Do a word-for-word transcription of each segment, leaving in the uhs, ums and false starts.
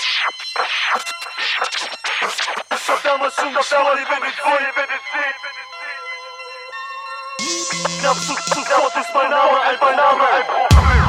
Ich hab damals schon geschworen, ihr werdet sehen, ihr werdet sehen. Glaubst du, sofort ist mein Name, ein mein Name, ein Problem.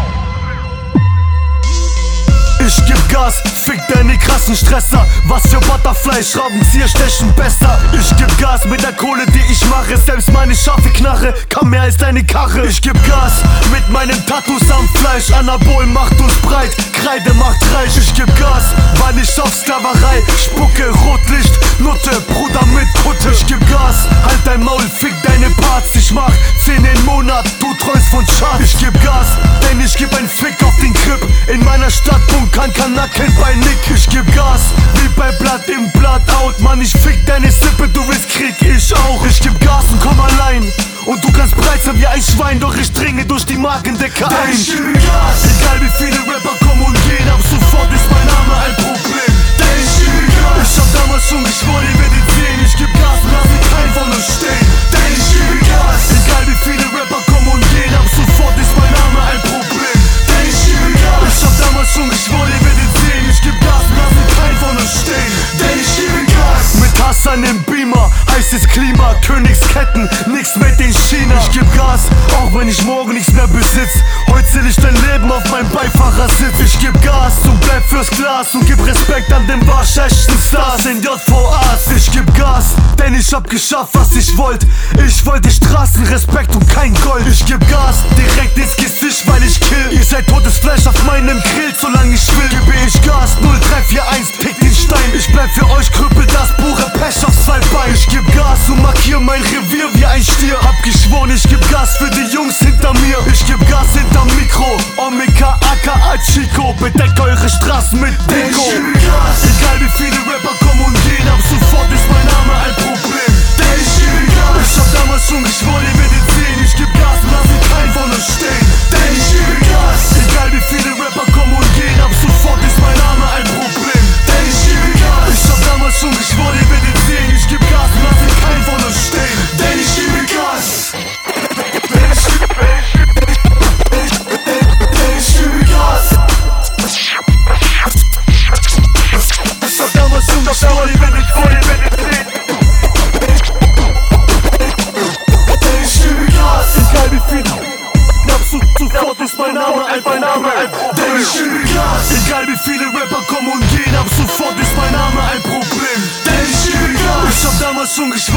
Ich geb Gas, fick deine krassen Stresser. Was für Butterfly, Schraubenzieher stechen besser. Ich geb Gas mit der Kohle, die ich mache. Selbst meine scharfe Knarre kann mehr als deine Karre. Ich geb Gas mit meinen Tattoos am Fleisch. Anabol macht uns breit, Kreide macht reich. Ich geb Gas, weil ich auf Sklaverei spucke. Rotlicht, Nutte, Bruder mit Kutte. Ich geb Gas, halt dein Maul, fick deine Parts. Ich mach zehn im Monat, du träumst von Charts. Ich geb Gas, denn ich geb ein Fick auf den Grip. In meiner Stadt kann Kanaken bei Nick. Ich geb Gas, wie bei Blatt im Blatt out. Mann, ich fick deine Sippe, du willst Krieg, ich auch. Ich geb Gas und komm allein. Und du kannst breit sein wie ein Schwein, doch ich dringe durch die Markendecke ein. Ich geb Gas, egal wie viele Rapper kommen und gehen, ab sofort ist mein Name ein Problem. Ich geb Gas, ich hab damals schon geschworen, ihr werdet sehen. Ich geb Gas und lass mich kein von uns stehen. Ich geb Gas, egal wie viele Rapper kommen und gehen, ab sofort ist mein Name ein Problem. Ich geb Gas, ich hab damals schon geschworen, ihr werdet sehen. Ich geb Gas und lass mich kein von uns stehen. Ich geb Gas, mit Hassan im Beamer, heißes Klima, Königsketten, nix mit in China. Ich geb Gas, auch wenn ich morgen nichts mehr besitz. Heute zähl ich dein Leben auf meinem Beifahrersitz. Ich geb Gas und bleib fürs Glas und gib Respekt an den waschechten Stars in J V As. Ich geb Gas, denn ich hab geschafft, was ich wollt. Ich wollte Straßen, Respekt und kein Gold. Ich geb Gas, direkt ins Gesicht, weil ich kill. Ihr seid totes Fleisch auf meinem Grill, solange ich will. Gebe ich Gas, null drei vier eins, pick den Stein. Ich bleib für euch Krüppel, das pure Pech auf zwei Beinen. Ich geb Gas und markier mein Revier wie ein Stier. Hab geschworen, ich geb Gas für die Jungs hinter mir. Ich geb Gas hinterm Mikro, Omega aka Chico. Bedeckt eure Straßen mit Deko. Ich geb Gas, egal wie viele Rapper kommen und gehen, ab sofort ist mein Name ein Problem. Ich geb Gas, ich hab damals schon geschworen, ihr werdet sehen. Ich geb Gas und lass mich kein von uns stehen. Ich geb Gas, egal wie viele Rapper kommen und gehen, ab sofort ist mein Name ein Problem. Ich geb Gas, ich hab damals schon geschworen, ihr werdet sehen. Ich geb Gas und lass mich kein von uns stehen. Ich geb Gas, ich geb Gas. Ich hab damals schon geschworen, ihr werdet sehen, ihr werdet sehen. Ich geb Gas, egal wie viele, ab sofort ist mein Name ein mein Name ein Problem. ich geb Gas, egal wie viele Rapper kommen und gehen, ab sofort ist mein Name ein Problem. ich geb Gas. Ich hab damals schon geschworen.